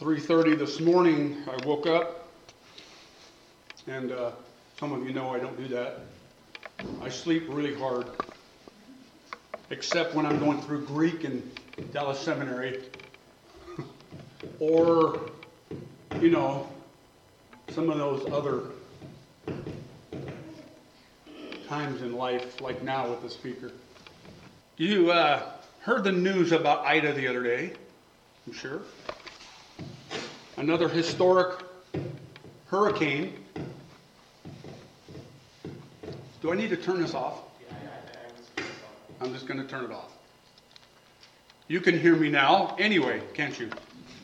3:30 this morning, I woke up, and some of you know I don't do that. I sleep really hard, except when I'm going through Greek in Dallas Seminary, or, some of those other times in life, like now with the speaker. You heard the news about Ida the other day, I'm sure. Another historic hurricane. Do I need to turn this off? I'm just going to turn it off. You can hear me now anyway, can't you?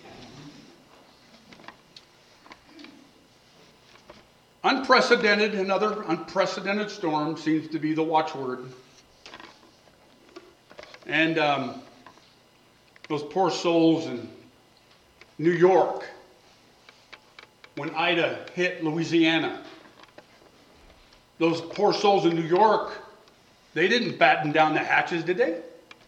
Another unprecedented storm seems to be the watchword. And those poor souls in New York, when Ida hit Louisiana, those poor souls in New York, they didn't batten down the hatches, did they?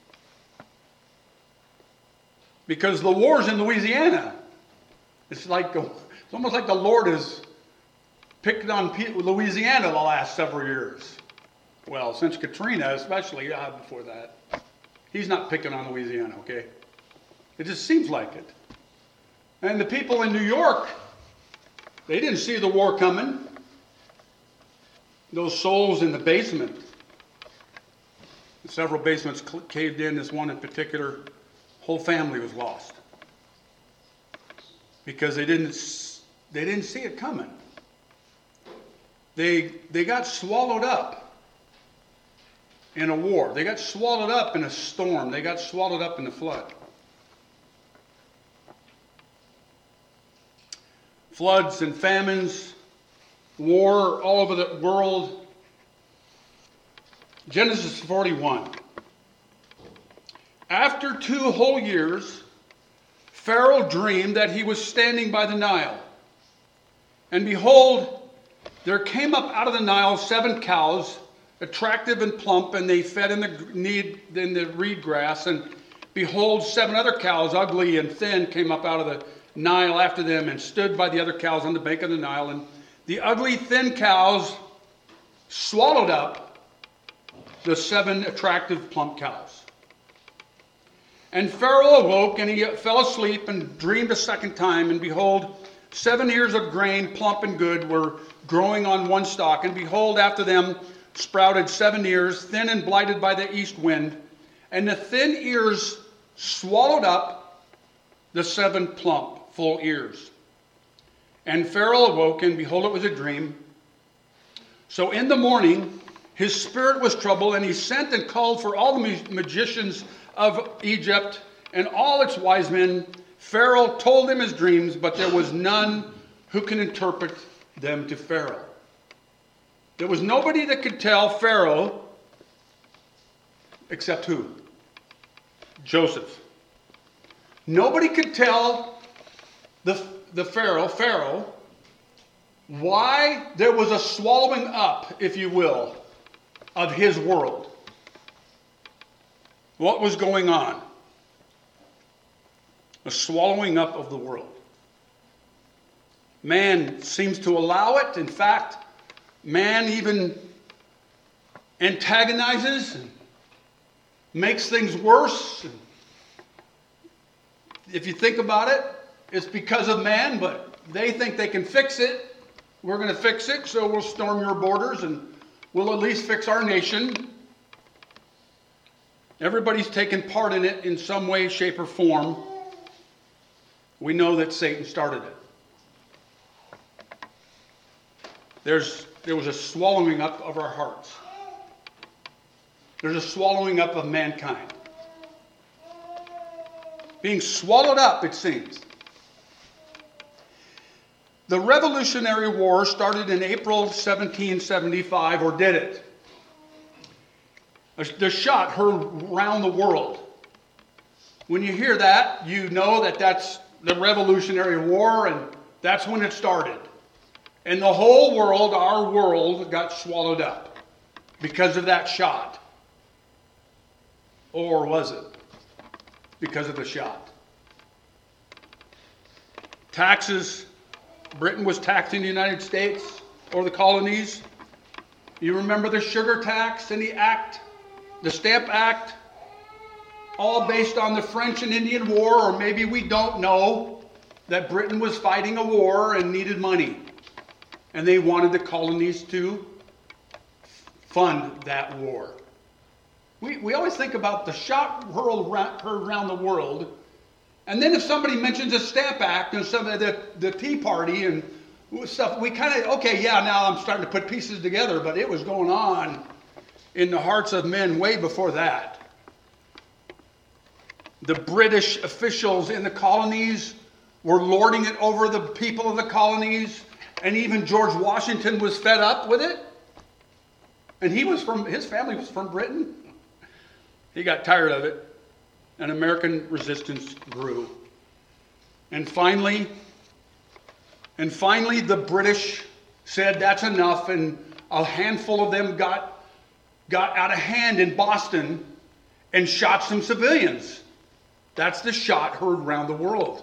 Because the war's in Louisiana. It's almost like the Lord has picked on Louisiana the last several years. Well, since Katrina, especially, before that. He's not picking on Louisiana, okay? It just seems like it. And the people in New York, they didn't see the war coming. Those souls in the basement. Several basements caved in. This one in particular, whole family was lost. Because they didn't see it coming. They got swallowed up in a war. They got swallowed up in a storm. They got swallowed up in the flood. Floods and famines, war all over the world. Genesis 41. After 2 whole years, Pharaoh dreamed that he was standing by the Nile. And behold, there came up out of the Nile 7 cows, attractive and plump, and they fed in the reed grass. And behold, 7 other cows, ugly and thin, came up out of the Nile after them and stood by the other cows on the bank of the Nile. And the ugly, thin cows swallowed up the 7 attractive, plump cows. And Pharaoh awoke, and he fell asleep and dreamed a second time. And behold, 7 ears of grain, plump and good, were growing on one stalk. And behold, after them sprouted 7 ears, thin and blighted by the east wind. And the thin ears swallowed up the 7 plump, full ears. And Pharaoh awoke, and behold, it was a dream. So in the morning, his spirit was troubled, and he sent and called for all the magicians of Egypt and all its wise men. Pharaoh told them his dreams, but there was none who could interpret them to Pharaoh. There was nobody that could tell Pharaoh except who? Joseph. Nobody could tell the Pharaoh, why there was a swallowing up, if you will, of his world. What was going on? A swallowing up of the world. Man seems to allow it. In fact, man even antagonizes and makes things worse. If you think about it, it's because of man, but they think they can fix it. We're going to fix it, so we'll storm your borders and we'll at least fix our nation. Everybody's taken part in it in some way, shape, or form. We know that Satan started it. There was a swallowing up of our hearts. There's a swallowing up of mankind. Being swallowed up, it seems. The Revolutionary War started in April 1775, or did it? The shot heard around the world. When you hear that, you know that that's the Revolutionary War, and that's when it started. And the whole world, our world, got swallowed up because of that shot. Or was it because of the shot? Taxes. Britain was taxing the United States or the colonies. You remember the sugar tax and the act, the Stamp Act, all based on the French and Indian War, or maybe we don't know that Britain was fighting a war and needed money. And they wanted the colonies to fund that war. We always think about the shot heard around the world, and then if somebody mentions a Stamp Act and some of the Tea Party and stuff, we kind of, okay, yeah, now I'm starting to put pieces together, but it was going on in the hearts of men way before that. The British officials in the colonies were lording it over the people of the colonies, and even George Washington was fed up with it. And his family was from Britain. He got tired of it, and American resistance grew. And finally, the British said that's enough, and a handful of them got out of hand in Boston and shot some civilians. That's the shot heard around the world.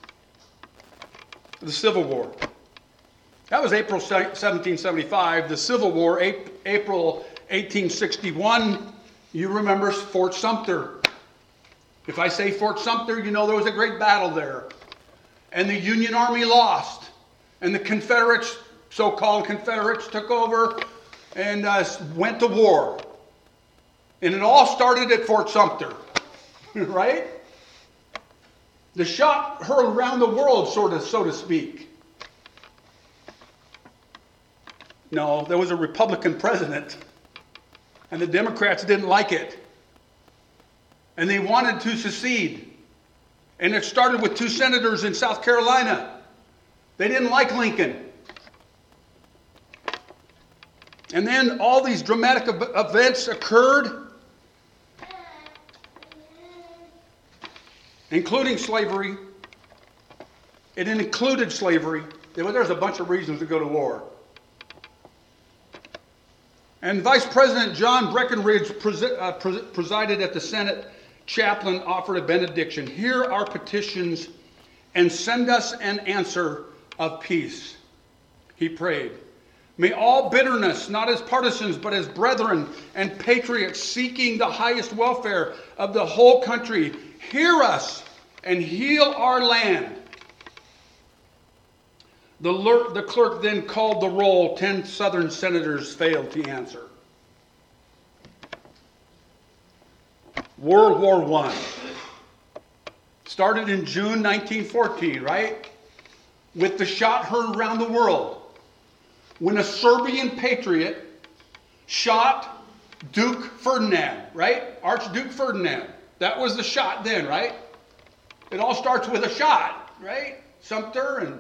The Civil War. That was April 1775. The Civil War, April 1861, you remember Fort Sumter. If I say Fort Sumter, you know there was a great battle there. And the Union Army lost. And the Confederates, so-called Confederates, took over and went to war. And it all started at Fort Sumter, right? The shot heard around the world, so to speak. No, there was a Republican president, and the Democrats didn't like it. And they wanted to secede. And it started with 2 senators in South Carolina. They didn't like Lincoln. And then all these dramatic events occurred, including slavery. It included slavery. There's a bunch of reasons to go to war. And Vice President John Breckinridge presided at the Senate. Chaplain offered a benediction. Hear our petitions and send us an answer of peace. He prayed. May all bitterness, not as partisans, but as brethren and patriots seeking the highest welfare of the whole country, hear us and heal our land. The clerk then called the roll. 10 Southern senators failed to answer. World War I started in June 1914, right? With the shot heard around the world. When a Serbian patriot shot Duke Ferdinand, right? Archduke Ferdinand. That was the shot then, right? It all starts with a shot, right? Sumter and...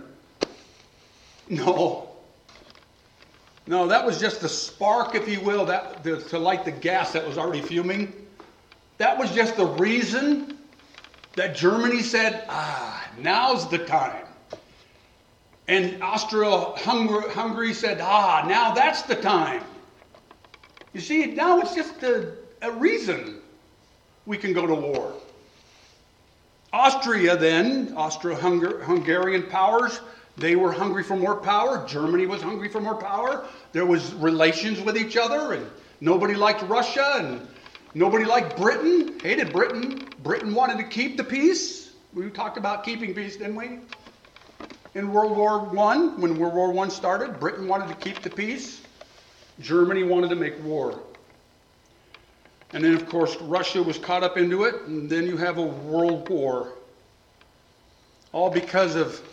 No, that was just the spark, if you will, to light the gas that was already fuming. That was just the reason that Germany said, now's the time. And Austria-Hungary said, now that's the time. You see, now it's just a reason we can go to war. Austria then, Austro-Hungarian powers, they were hungry for more power. Germany was hungry for more power. There was relations with each other, and nobody liked Russia, and nobody liked Britain, hated Britain. Britain wanted to keep the peace. We talked about keeping peace, didn't we? In World War I, when World War I started, Britain wanted to keep the peace. Germany wanted to make war. And then, of course, Russia was caught up into it, and then you have a world war. All because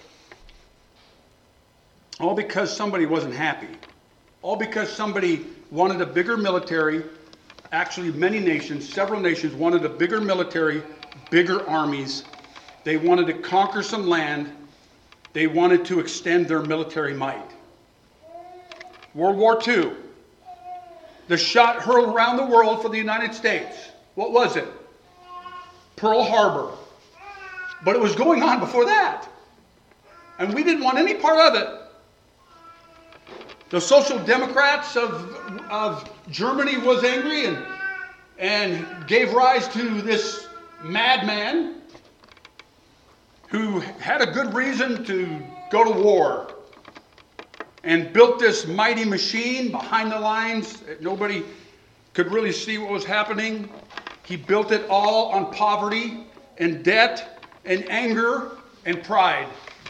somebody wasn't happy. All because somebody wanted a bigger military. Actually, several nations wanted a bigger military, bigger armies. They wanted to conquer some land. They wanted to extend their military might. World War II. The shot hurled around the world for the United States. What was it? Pearl Harbor. But it was going on before that. And we didn't want any part of it. The Social Democrats of Germany was angry and gave rise to this madman who had a good reason to go to war and built this mighty machine behind the lines. Nobody could really see what was happening. He built it all on poverty and debt and anger and pride.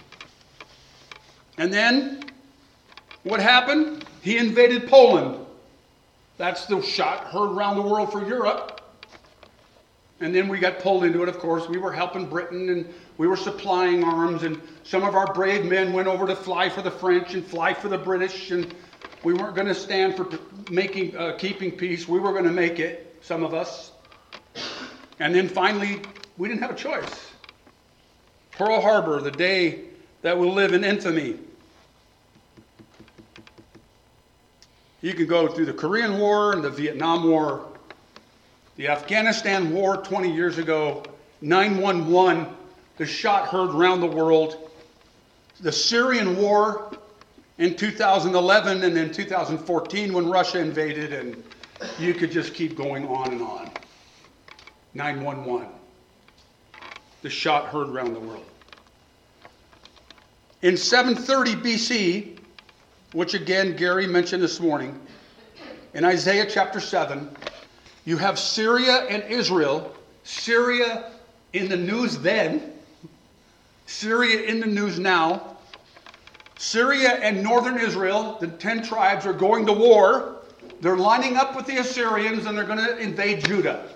And then what happened? He invaded Poland. That's the shot heard around the world for Europe. And then we got pulled into it, of course. We were helping Britain, and we were supplying arms, and some of our brave men went over to fly for the French and fly for the British, and we weren't going to stand for keeping peace. We were going to make it, some of us. And then finally, we didn't have a choice. Pearl Harbor, the day that will live in infamy. You can go through the Korean War and the Vietnam War, the Afghanistan War 20 years ago, 9/11, the shot heard around the world, the Syrian War in 2011, and then 2014 when Russia invaded, and you could just keep going on and on. 9/11, the shot heard around the world. In 730 BC, which again Gary mentioned this morning, in Isaiah chapter 7, you have Syria and Israel. Syria in the news then, Syria in the news now. Syria and northern Israel, the 10 tribes, are going to war. They're lining up with the Assyrians, and they're going to invade Judah.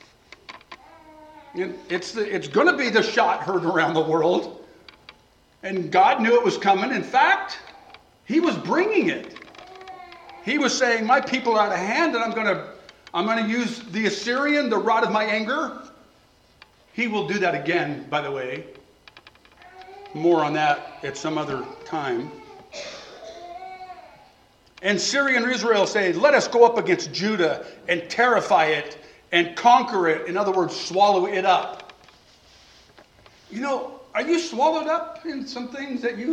And it's going to be the shot heard around the world. And God knew it was coming. In fact, he was bringing it. He was saying, my people are out of hand, and I'm going to use the Assyrian, the rod of my anger. He will do that again, by the way. More on that at some other time. And Syria and Israel say, let us go up against Judah and terrify it and conquer it. In other words, swallow it up. You know, are you swallowed up in some things that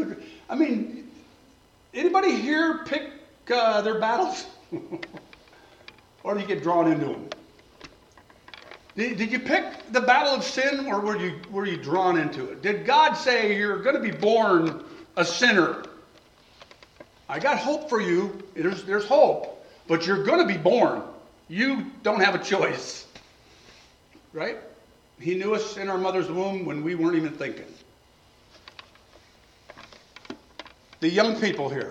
anybody here pick their battles? Or do you get drawn into them? Did you pick the battle of sin, or were you drawn into it? Did God say you're going to be born a sinner? I got hope for you. There's hope, but you're going to be born. You don't have a choice. Right? He knew us in our mother's womb when we weren't even thinking. The young people here,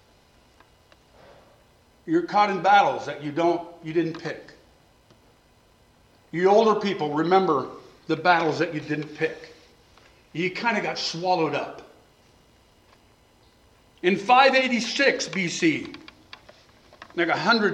you're caught in battles that you didn't pick. You older people, remember the battles that you didn't pick. You kind of got swallowed up. In 586 BC, like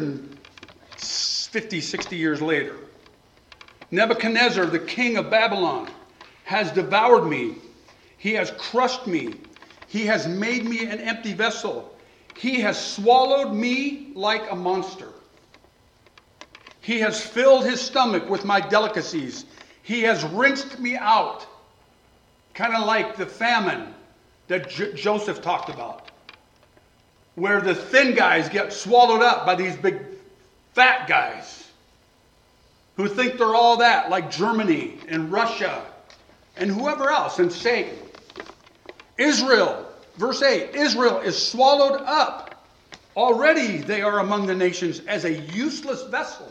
150, 60 years later, Nebuchadnezzar, the king of Babylon, has devoured me. He has crushed me. He has made me an empty vessel. He has swallowed me like a monster. He has filled his stomach with my delicacies. He has rinsed me out. Kind of like the famine that Joseph talked about, where the thin guys get swallowed up by these big fat guys who think they're all that, like Germany and Russia and whoever else, and Satan. Israel, verse 8, Israel is swallowed up. Already they are among the nations as a useless vessel.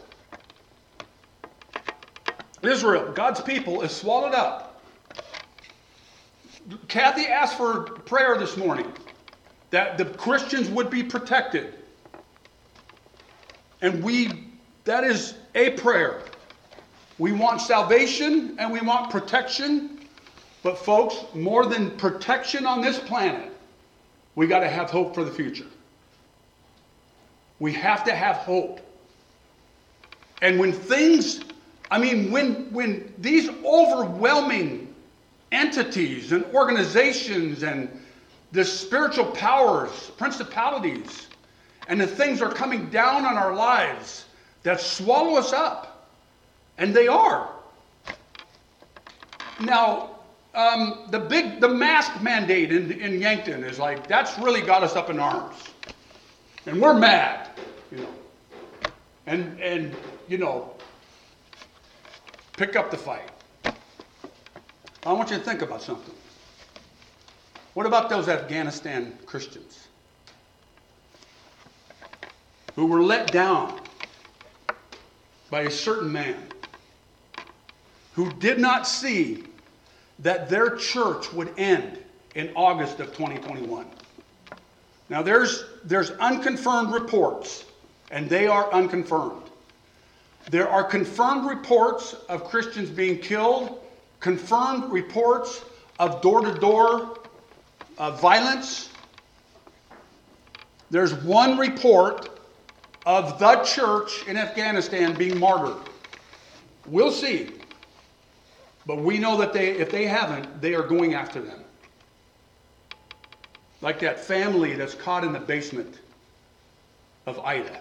Israel, God's people, is swallowed up. Kathy asked for prayer this morning that the Christians would be protected. And that is a prayer. We want salvation and we want protection. But folks, more than protection on this planet, we got to have hope for the future. We have to have hope. And when these overwhelming entities and organizations and the spiritual powers, principalities, and the things are coming down on our lives that swallow us up, and they are. Now, the mask mandate in Yankton is like, that's really got us up in arms. And we're mad, And pick up the fight. I want you to think about something. What about those Afghanistan Christians who were let down by a certain man who did not see that their church would end in August of 2021? Now there's unconfirmed reports, and they are unconfirmed. There are confirmed reports of Christians being killed, confirmed reports of door-to-door violence. There's one report of the church in Afghanistan being martyred. We'll see. But we know that if they haven't, they are going after them. Like that family that's caught in the basement of Ida.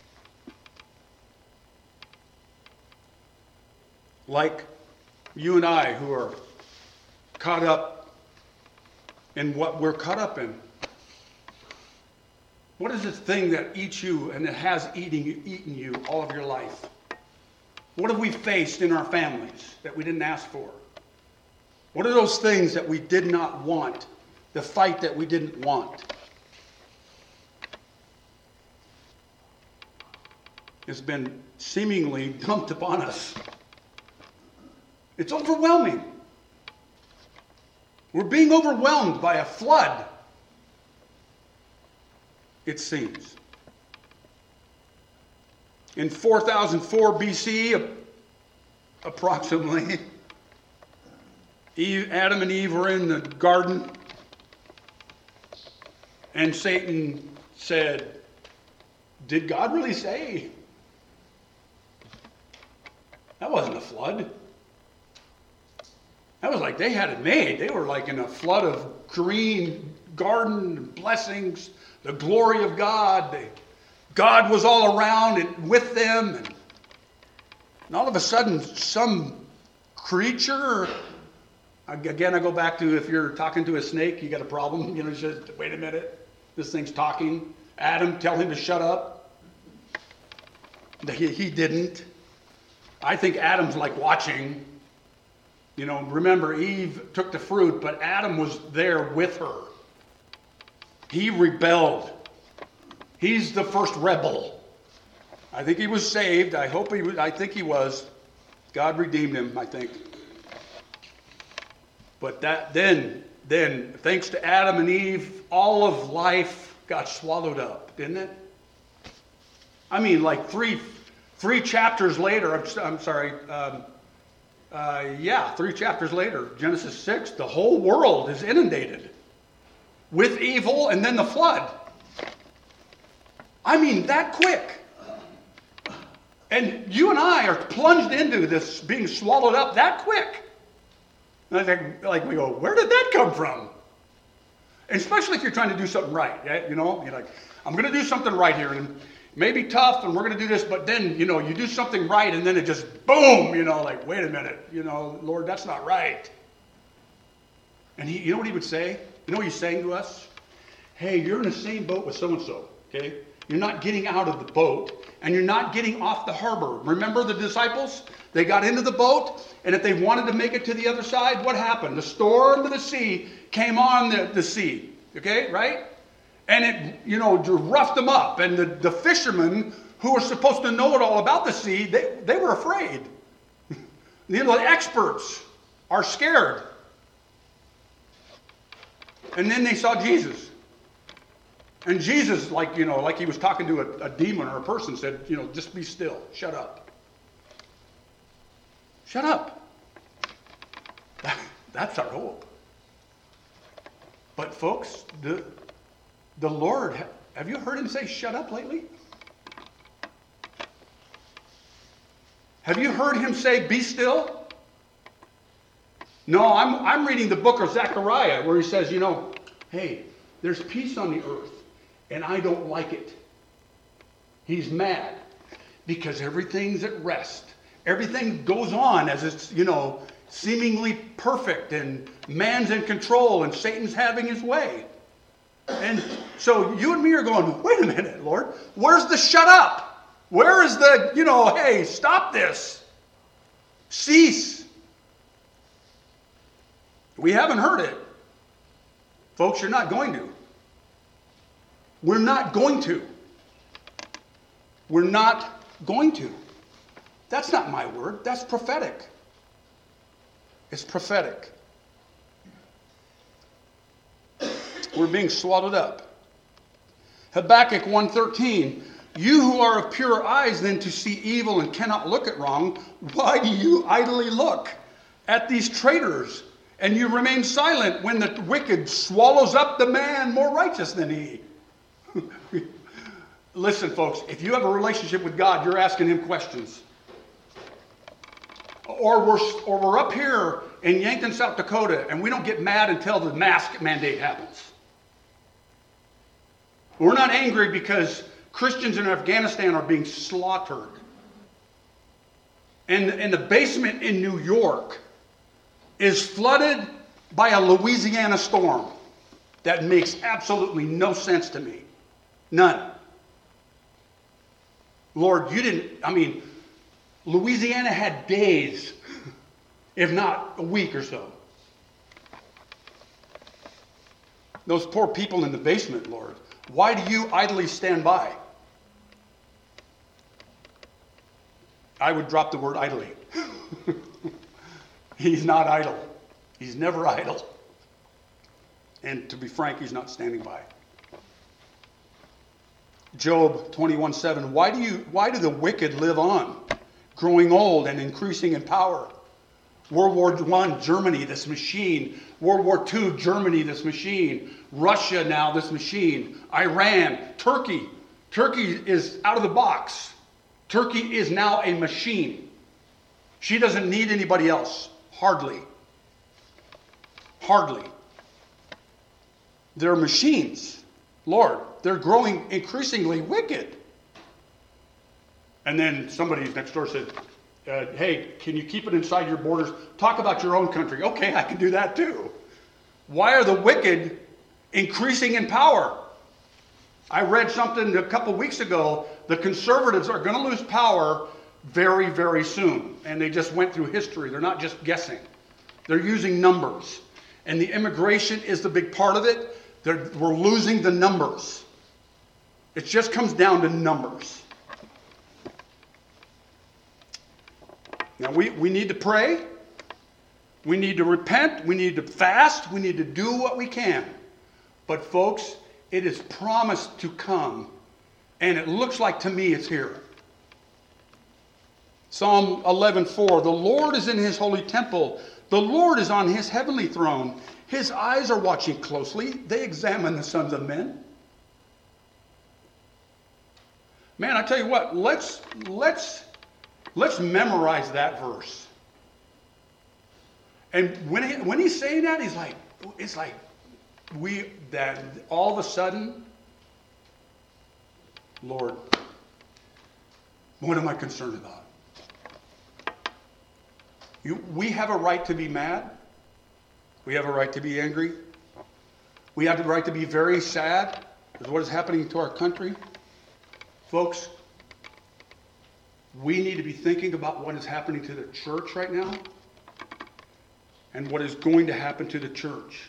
Like you and I, who are caught up in what we're caught up in. What is this thing that eats you and that has eaten you all of your life? What have we faced in our families that we didn't ask for? What are those things that we did not want? The fight that we didn't want? It's been seemingly dumped upon us. It's overwhelming. We're being overwhelmed by a flood, it seems. In 4004 BC, approximately, Adam and Eve were in the garden, and Satan said, "Did God really say?" That wasn't a flood. That was like they had it made. They were like in a flood of green garden blessings, the glory of God. God was all around and with them. And all of a sudden, some creature, again, I go back to if you're talking to a snake, you got a problem. You know, just wait a minute. This thing's talking. Adam, tell him to shut up. He didn't. I think Adam's like watching. You know, remember, Eve took the fruit, but Adam was there with her. He rebelled. He's the first rebel. I think he was saved. I think he was. God redeemed him, I think. But then, thanks to Adam and Eve, all of life got swallowed up, didn't it? I mean, like three chapters later, I'm sorry, 3 chapters later, Genesis 6, the whole world is inundated with evil and then the flood. I mean, that quick. And you and I are plunged into this being swallowed up that quick. And I think, like, we go, where did that come from? And especially if you're trying to do something right, you know? You're like, I'm going to do something right here. And it may be tough, and we're going to do this, but then, you know, you do something right, and then it just, boom, you know, like, wait a minute, you know, Lord, that's not right. And you know what he would say? You know what he's saying to us? Hey, you're in the same boat with so-and-so, okay? You're not getting out of the boat, and you're not getting off the harbor. Remember the disciples? They got into the boat, and if they wanted to make it to the other side, what happened? The storm of the sea came on the sea, okay, right? And it, you know, roughed them up. And the fishermen who were supposed to know it all about the sea, they were afraid. You know, the experts are scared. And then they saw Jesus. And Jesus, like, you know, like he was talking to a demon or a person, said, you know, just be still. Shut up. Shut up. That's our hope. But folks, the Lord, have you heard him say shut up lately? Have you heard him say be still? No, I'm reading the book of Zechariah where he says, you know, hey, there's peace on the earth and I don't like it. He's mad because everything's at rest. Everything goes on as it's, you know, seemingly perfect and man's in control and Satan's having his way. And so you and me are going, wait a minute, Lord, where's the shut up? Where is the, you know, hey, stop this. Cease. We haven't heard it. Folks, you're not going to. We're not going to. We're not going to. That's not my word. That's prophetic. It's prophetic. We're being swallowed up. Habakkuk 1:13, you who are of pure eyes then to see evil and cannot look at wrong, why do you idly look at these traitors and you remain silent when the wicked swallows up the man more righteous than he? Listen, folks, if you have a relationship with God, you're asking him questions. Or we're up here in Yankton, South Dakota, and we don't get mad until the mask mandate happens. We're not angry because Christians in Afghanistan are being slaughtered. And the basement in New York is flooded by a Louisiana storm. That makes absolutely no sense to me. None. Lord, Louisiana had days, if not a week or so. Those poor people in the basement, Lord. Why do you idly stand by? I would drop the word idly. He's not idle. He's never idle. And to be frank, he's not standing by. Job 21:7. Why do the wicked live on, growing old and increasing in power? World War I, Germany, this machine. World War II, Germany, this machine. Russia now, this machine. Iran, Turkey. Turkey is out of the box. Turkey is now a machine. She doesn't need anybody else. Hardly. Hardly. They're machines. Lord, they're growing increasingly wicked. And then somebody next door said, hey, can you keep it inside your borders? Talk about your own country. Okay, I can do that too. Why are the wicked increasing in power? I read something a couple weeks ago. The conservatives are going to lose power very, very soon. And they just went through history. They're not just guessing. They're using numbers. And the immigration is the big part of it. We're losing the numbers. It just comes down to numbers. Now, we need to pray. We need to repent. We need to fast. We need to do what we can. But, folks, it is promised to come. And it looks like to me it's here. Psalm 11:4. The Lord is in his holy temple. The Lord is on his heavenly throne. His eyes are watching closely. They examine the sons of men. Man, I tell you what, let's memorize that verse. And when he's saying that, it's like that all of a sudden, Lord, what am I concerned about? We have a right to be mad. We have a right to be angry. We have the right to be very sad with what is happening to our country. Folks, we need to be thinking about what is happening to the church right now and what is going to happen to the church.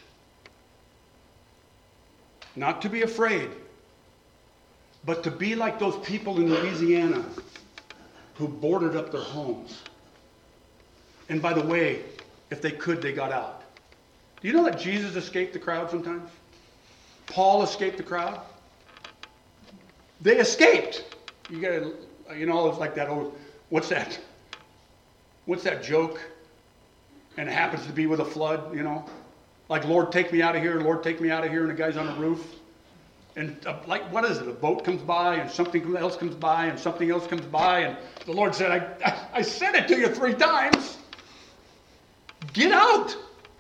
Not to be afraid, but to be like those people in Louisiana who boarded up their homes. And by the way, if they could, they got out. Do you know that Jesus escaped the crowd sometimes? Paul escaped the crowd. They escaped. You gotta, it's like that old, what's that joke? And it happens to be with a flood, Like, Lord, take me out of here, Lord, take me out of here, and the guy's on the roof. And what is it? A boat comes by, and something else comes by, and something else comes by, and the Lord said, I said it to you 3 times. Get out.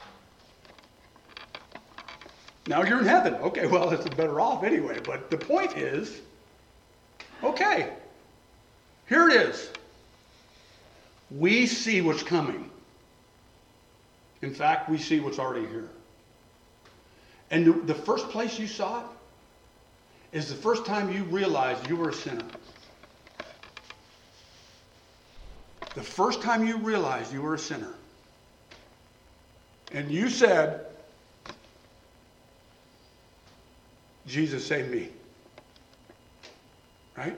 Now you're in heaven. Okay, well, it's better off anyway. But the point is, okay, here it is. We see what's coming. In fact, we see what's already here. And the first place you saw it is the first time you realized you were a sinner. The first time you realized you were a sinner. and you said, Jesus, save me. Right?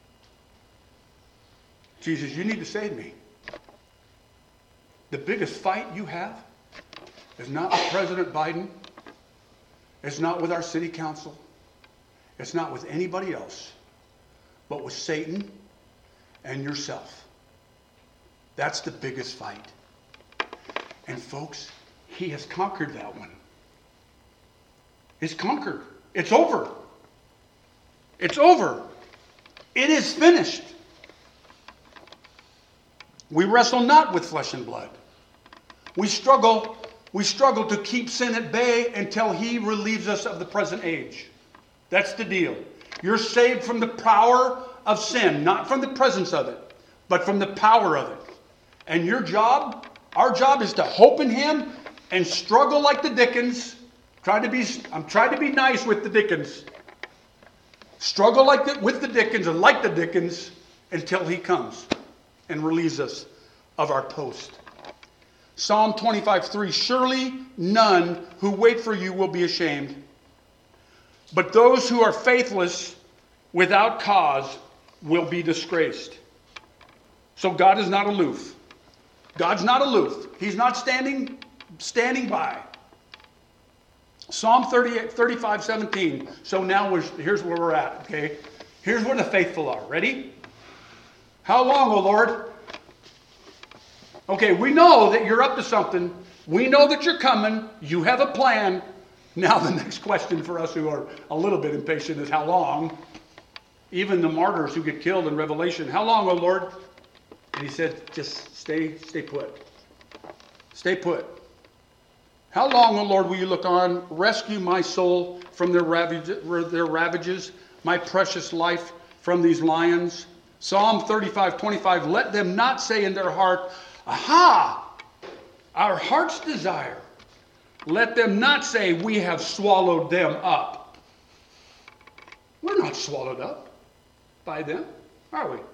Jesus, you need to save me. The biggest fight you have is not with President Biden. It's not with our city council. It's not with anybody else, but with Satan and yourself. That's the biggest fight. And folks, he has conquered that one. He's conquered. It's over. It's over. It is finished. We wrestle not with flesh and blood. We struggle to keep sin at bay until he relieves us of the present age. That's the deal. You're saved from the power of sin, not from the presence of it, but from the power of it. And your job, our job, is to hope in him and struggle like the Dickens. I'm trying to be nice with the Dickens. Struggle with the Dickens and like the Dickens until he comes and relieves us of our post. Psalm 25:3, surely none who wait for you will be ashamed, but those who are faithless without cause will be disgraced. So God is not aloof. God's not aloof. He's not standing by. Psalm 35:17. So now here's where we're at, okay? Here's where the faithful are. Ready? How long, O Lord? Okay, we know that you're up to something. We know that you're coming. You have a plan. Now the next question for us who are a little bit impatient is how long? Even the martyrs who get killed in Revelation, how long, O Lord? And he said, just stay put. Stay put. How long, O Lord, will you look on? Rescue my soul from their ravages, my precious life from these lions. Psalm 35:25, let them not say in their heart, aha, our heart's desire. Let them not say, we have swallowed them up. We're not swallowed up by them, are we?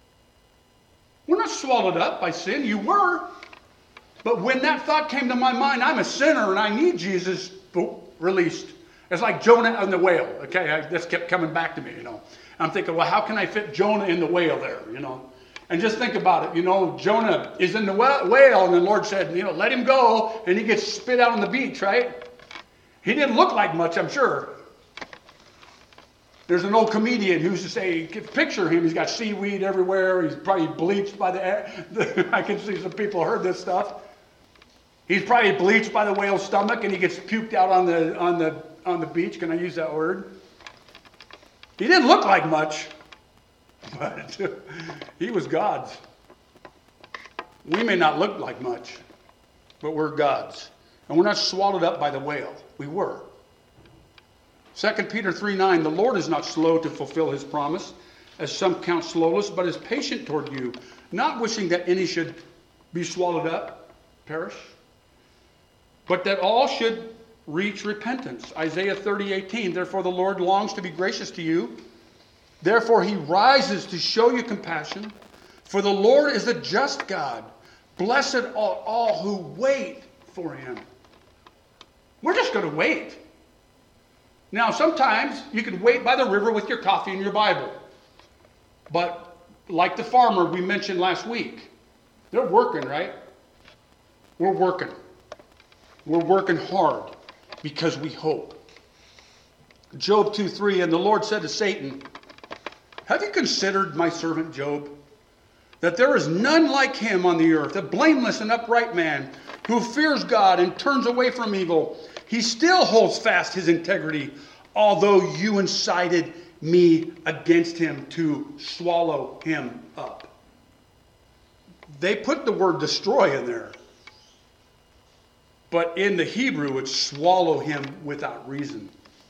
We're not swallowed up by sin. You were. But when that thought came to my mind, I'm a sinner and I need Jesus, boom, released. It's like Jonah and the whale. Okay, this kept coming back to me, I'm thinking, well, how can I fit Jonah in the whale there, And just think about it, Jonah is in the whale and the Lord said, let him go, and he gets spit out on the beach, right? He didn't look like much, I'm sure. There's an old comedian who used to say, picture him, he's got seaweed everywhere, he's probably bleached by the air. I can see some people heard this stuff. He's probably bleached by the whale's stomach and he gets puked out on the beach. Can I use that word? He didn't look like much, but he was God's. We may not look like much, but we're God's. And we're not swallowed up by the whale. We were. 2 Peter 3:9, the Lord is not slow to fulfill his promise, as some count slowness, but is patient toward you, not wishing that any should be swallowed up, perish, but that all should reach repentance. Isaiah 30:18, therefore the Lord longs to be gracious to you. Therefore he rises to show you compassion. For the Lord is a just God. Blessed are all who wait for him. We're just going to wait. Now sometimes you can wait by the river with your coffee and your Bible. But like the farmer we mentioned last week, they're working, right? We're working. We're working hard because we hope. Job 2:3, and the Lord said to Satan, have you considered my servant Job? That there is none like him on the earth, a blameless and upright man who fears God and turns away from evil. He still holds fast his integrity, although you incited me against him to swallow him up. They put the word destroy in there. But in the Hebrew, it's swallow him without reason.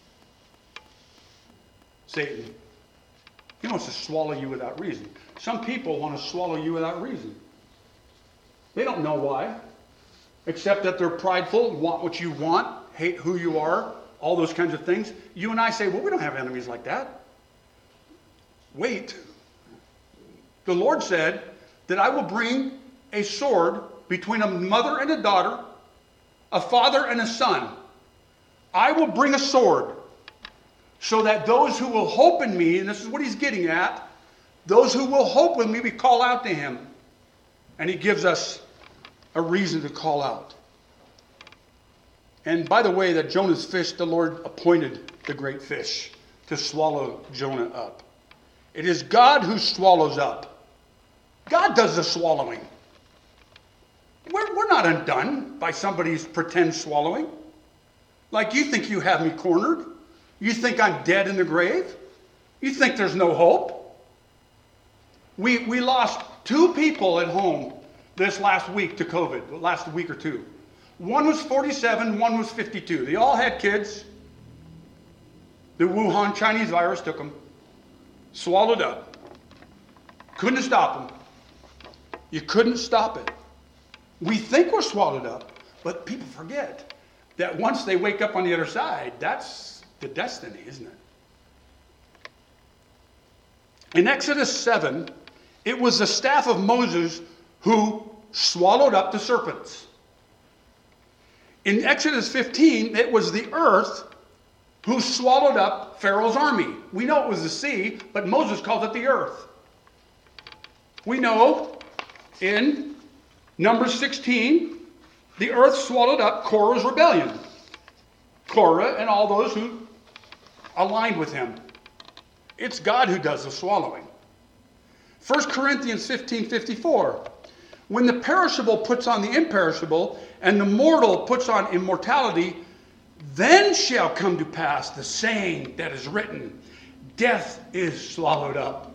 Satan, he wants to swallow you without reason. Some people want to swallow you without reason. They don't know why, except that they're prideful, want what you want, hate who you are, all those kinds of things. You and I say, well, we don't have enemies like that. Wait. The Lord said that I will bring a sword between a mother and a daughter, a father and a son. I will bring a sword so that those who will hope in me, and this is what he's getting at, those who will hope in me, we call out to him. And he gives us a reason to call out. And by the way, that Jonah's fish, the Lord appointed the great fish to swallow Jonah up. It is God who swallows up. God does the swallowing. We're not undone by somebody's pretend swallowing. Like you think you have me cornered. You think I'm dead in the grave. You think there's no hope. We lost 2 people at home this last week to COVID, the last week or two. One was 47, one was 52. They all had kids. The Wuhan Chinese virus took them. Swallowed up. Couldn't stop them. You couldn't stop it. We think we're swallowed up, but people forget that once they wake up on the other side, that's the destiny, isn't it? In Exodus 7, it was the staff of Moses who swallowed up the serpents. In Exodus 15, it was the earth who swallowed up Pharaoh's army. We know it was the sea, but Moses called it the earth. We know in Numbers 16, the earth swallowed up Korah's rebellion. Korah and all those who aligned with him. It's God who does the swallowing. 1 Corinthians 15:54. When the perishable puts on the imperishable, and the mortal puts on immortality, then shall come to pass the saying that is written, death is swallowed up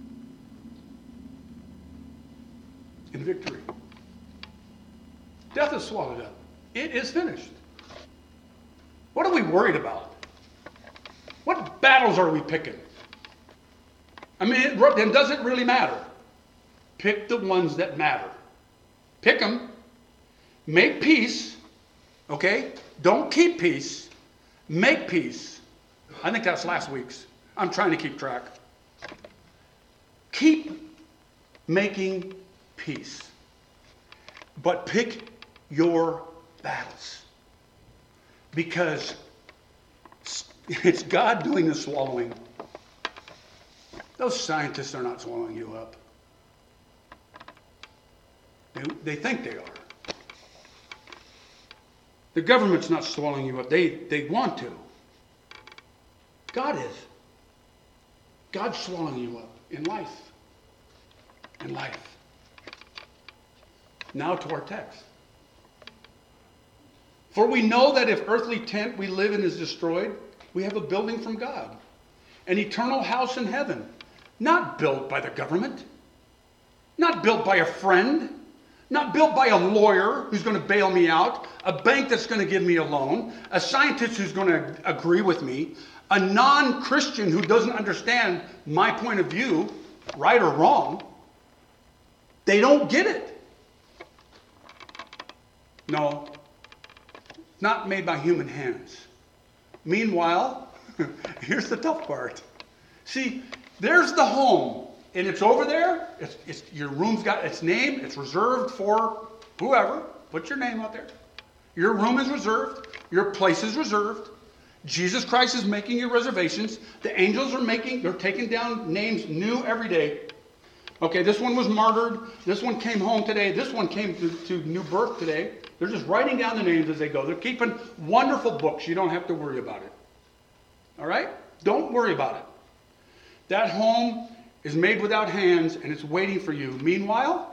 in victory. Death is swallowed up. It is finished. What are we worried about? What battles are we picking? I mean, then does it really matter? Pick the ones that matter. Pick them. Make peace. Okay? Don't keep peace. Make peace. I think that's last week's. I'm trying to keep track. Keep making peace. But pick your battles. Because it's God doing the swallowing. Those scientists are not swallowing you up. They think they are. The government's not swallowing you up. They want to. God is. God's swallowing you up in life. In life. Now to our text. For we know that if earthly tent we live in is destroyed, we have a building from God, an eternal house in heaven, not built by the government, not built by a friend, not built by a lawyer who's going to bail me out, a bank that's going to give me a loan, a scientist who's going to agree with me, a non-Christian who doesn't understand my point of view, right or wrong. They don't get it. No, not made by human hands. Meanwhile, here's the tough part. See, there's the home, and it's over there. It's your room's got its name. It's reserved for whoever. Put your name out there. Your room is reserved. Your place is reserved. Jesus Christ is making your reservations. The angels are they're taking down names new every day. Okay, this one was martyred. This one came home today. This one came to new birth today. They're just writing down the names as they go. They're keeping wonderful books. You don't have to worry about it. All right? Don't worry about it. That home is made without hands, and it's waiting for you. Meanwhile,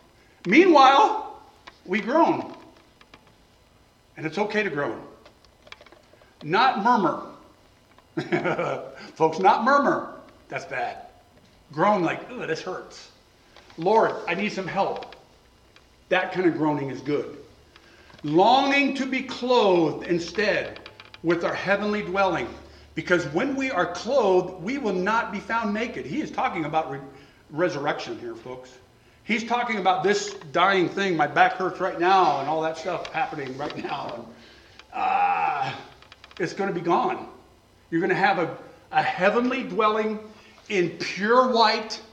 we groan. And it's okay to groan. Not murmur. Folks, not murmur. That's bad. Groan like, oh, this hurts. Lord, I need some help. That kind of groaning is good. Longing to be clothed instead with our heavenly dwelling. Because when we are clothed, we will not be found naked. He is talking about resurrection here, folks. He's talking about this dying thing. My back hurts right now and all that stuff happening right now. And, it's going to be gone. You're going to have a heavenly dwelling in pure white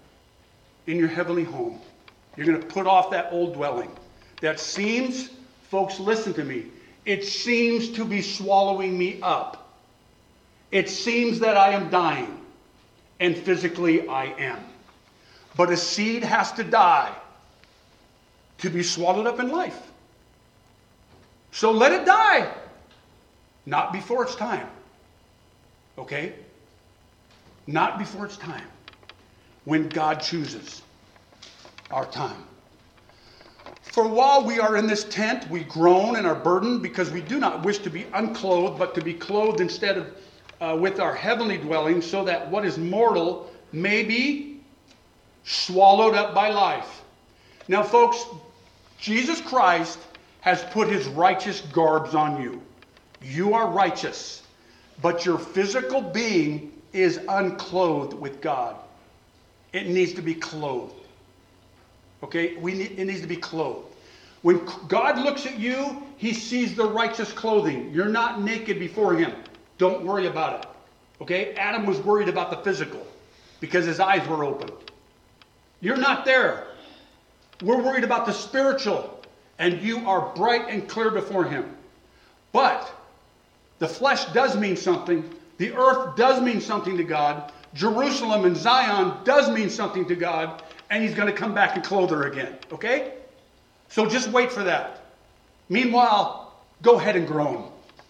in your heavenly home. You're going to put off that old dwelling that seems Folks, listen to me. It seems to be swallowing me up. It seems that I am dying, and physically I am. But a seed has to die to be swallowed up in life. So let it die. Not before it's time. Okay? Not before it's time. When God chooses our time. For while we are in this tent, we groan and are burdened because we do not wish to be unclothed, but to be clothed instead of with our heavenly dwelling, so that what is mortal may be swallowed up by life. Now, folks, Jesus Christ has put his righteous garbs on you. You are righteous, but your physical being is unclothed with God. It needs to be clothed. Okay? It needs to be clothed. When God looks at you, he sees the righteous clothing. You're not naked before him. Don't worry about it. Okay? Adam was worried about the physical because his eyes were open. You're not there. We're worried about the spiritual, and you are bright and clear before him. But the flesh does mean something. The earth does mean something to God. Jerusalem and Zion does mean something to God, and he's going to come back and clothe her again. Okay? So just wait for that. Meanwhile, go ahead and groan.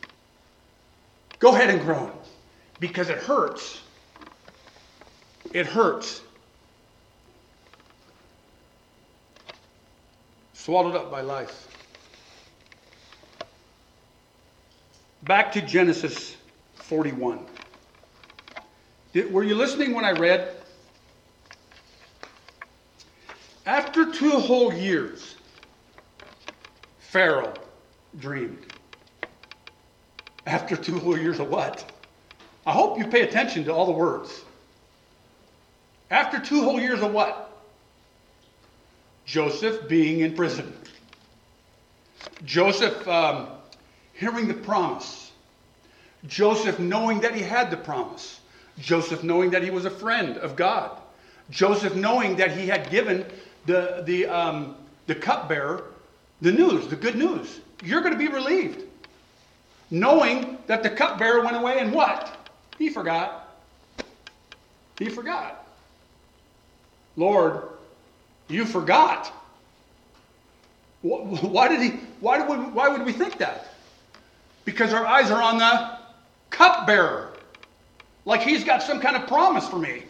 Go ahead and groan. Because it hurts. It hurts. Swallowed up by life. Back to Genesis 41. Were you listening when I read? After 2 whole years, Pharaoh dreamed. After 2 whole years of what? I hope you pay attention to all the words. After 2 whole years of what? Joseph being in prison. Joseph hearing the promise. Joseph knowing that he had the promise. Joseph knowing that he was a friend of God. Joseph knowing that he had given the cupbearer the news, the good news. You're going to be relieved. Knowing that the cupbearer went away and what? He forgot. He forgot. Lord, you forgot. Why would we think that? Because our eyes are on the cupbearer. Like he's got some kind of promise for me.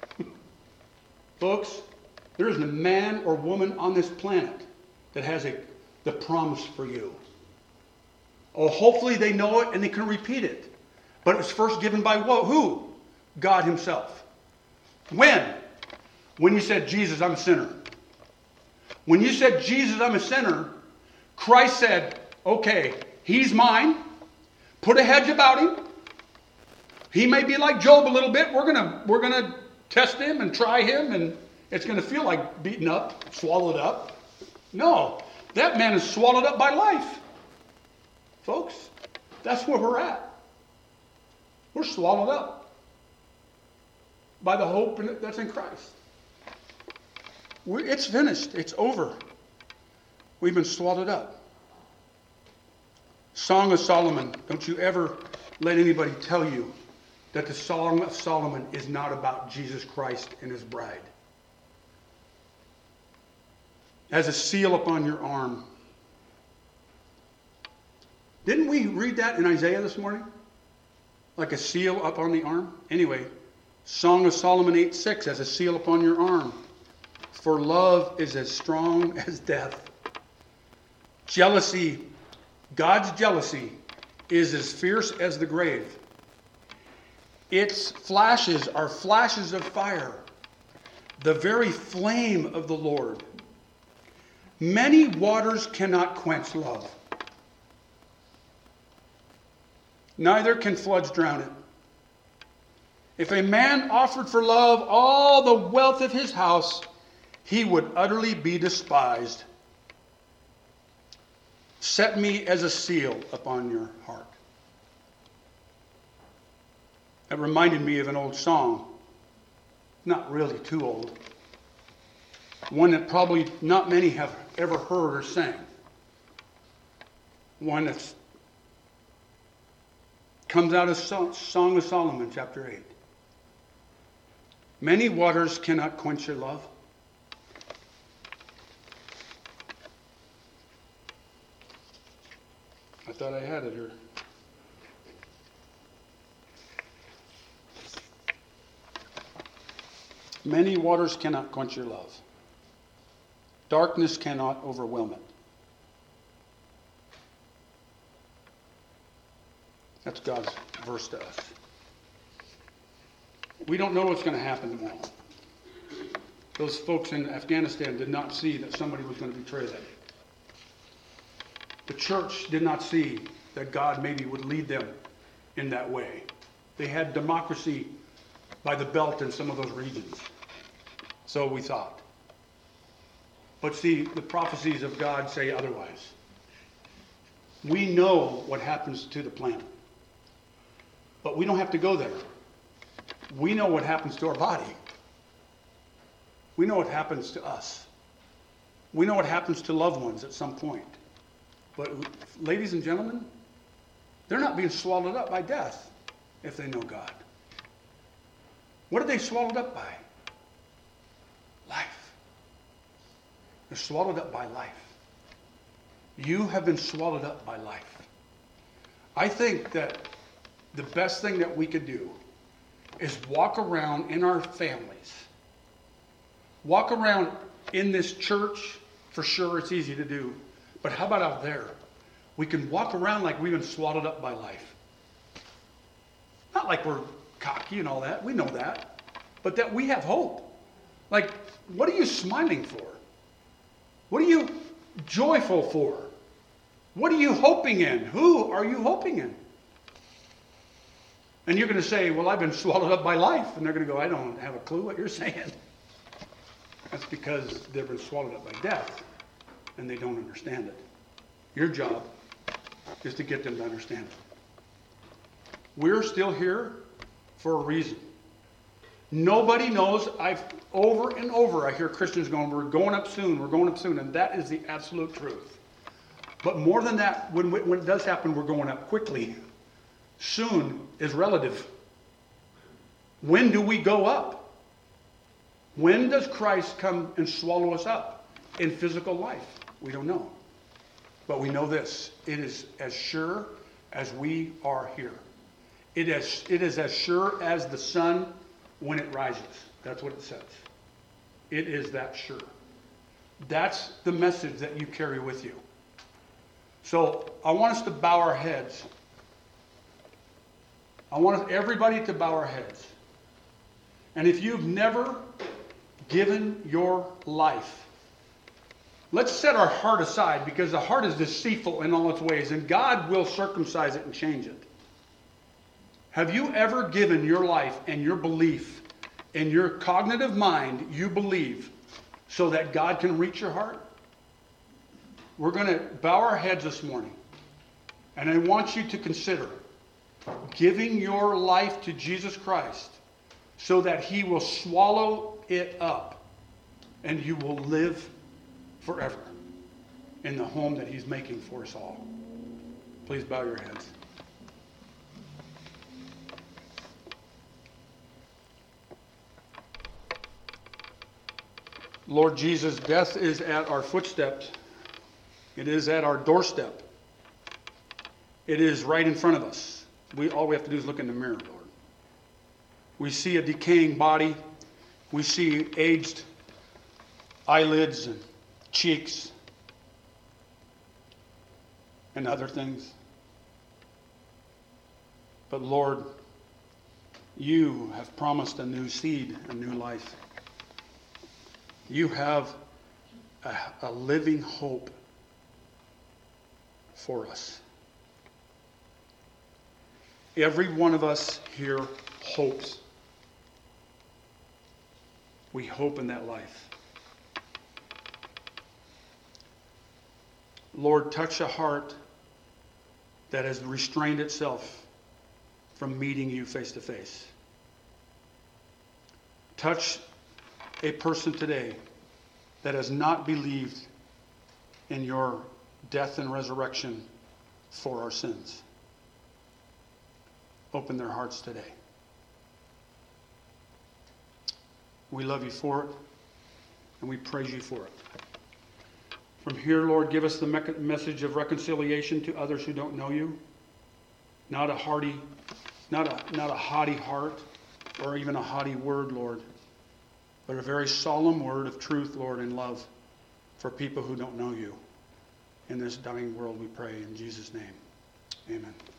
Folks, there isn't a man or woman on this planet that has the promise for you. Oh, hopefully they know it and they can repeat it. But it was first given by who? God himself. When? When you said, Jesus, I'm a sinner. When you said, Jesus, I'm a sinner, Christ said, okay, he's mine. Put a hedge about him. He may be like Job a little bit. We're gonna test him and try him, and it's gonna feel like beaten up, swallowed up. No, that man is swallowed up by life. Folks, that's where we're at. We're swallowed up by the hope that's in Christ. It's finished. It's over. We've been swallowed up. Song of Solomon. Don't you ever let anybody tell you that the Song of Solomon is not about Jesus Christ and his bride. As a seal upon your arm. Didn't we read that in Isaiah this morning? Like a seal up on the arm? Anyway, Song of Solomon 8:6, as a seal upon your arm. For love is as strong as death. Jealousy, God's jealousy, is as fierce as the grave. Its flashes are flashes of fire, the very flame of the Lord. Many waters cannot quench love. Neither can floods drown it. If a man offered for love all the wealth of his house, he would utterly be despised. Set me as a seal upon your heart. That reminded me of an old song. Not really too old. One that probably not many have ever heard or sang. One that comes out of Song of Solomon, chapter 8. Many waters cannot quench your love. I thought I had it here. Many waters cannot quench your love. Darkness cannot overwhelm it. That's God's verse to us. We don't know what's going to happen tomorrow. Those folks in Afghanistan did not see that somebody was going to betray them. The church did not see that God maybe would lead them in that way. They had democracy by the belt in some of those regions. So we thought. But see, the prophecies of God say otherwise. We know what happens to the planet. But we don't have to go there. We know what happens to our body. We know what happens to us. We know what happens to loved ones at some point. But ladies and gentlemen, they're not being swallowed up by death if they know God. What are they swallowed up by? Life. They're swallowed up by life. You have been swallowed up by life. I think that the best thing that we could do is walk around in our families. Walk around in this church. For sure, it's easy to do. But how about out there? We can walk around like we've been swallowed up by life. Not like we're cocky and all that. We know that. But that we have hope. Like, what are you smiling for? What are you joyful for? What are you hoping in? Who are you hoping in? And you're going to say, well, I've been swallowed up by life. And they're going to go, I don't have a clue what you're saying. That's because they've been swallowed up by death. And they don't understand it. Your job is to get them to understand it. We're still here for a reason. Nobody knows. Over and over I hear Christians going, we're going up soon, we're going up soon. And that is the absolute truth. But more than that, when it does happen, we're going up quickly. Soon is relative. When do we go up? When does Christ come and swallow us up in physical life? We don't know. But we know this. It is as sure as we are here. It is as sure as the sun when it rises. That's what it says. It is that sure. That's the message that you carry with you. So I want us to bow our heads. I want everybody to bow our heads. And if you've never given your life, let's set our heart aside, because the heart is deceitful in all its ways, and God will circumcise it and change it. Have you ever given your life and your belief in your cognitive mind, you believe, so that God can reach your heart? We're going to bow our heads this morning, and I want you to consider giving your life to Jesus Christ so that he will swallow it up and you will live forever in the home that he's making for us all. Please bow your heads. Lord Jesus, death is at our footsteps. It is at our doorstep. It is right in front of us. All we have to do is look in the mirror, Lord. We see a decaying body. We see aged eyelids and cheeks and other things. But Lord, you have promised a new seed, a new life. You have a living hope for us. Every one of us here hopes. We hope in that life. Lord, touch a heart that has restrained itself from meeting you face to face. Touch a person today that has not believed in your death and resurrection for our sins. Open their hearts today. We love you for it, and we praise you for it. From here, Lord, give us the message of reconciliation to others who don't know you. Not a haughty heart or even a haughty word, Lord, but a very solemn word of truth, Lord, and love for people who don't know you. In this dying world, we pray in Jesus' name. Amen.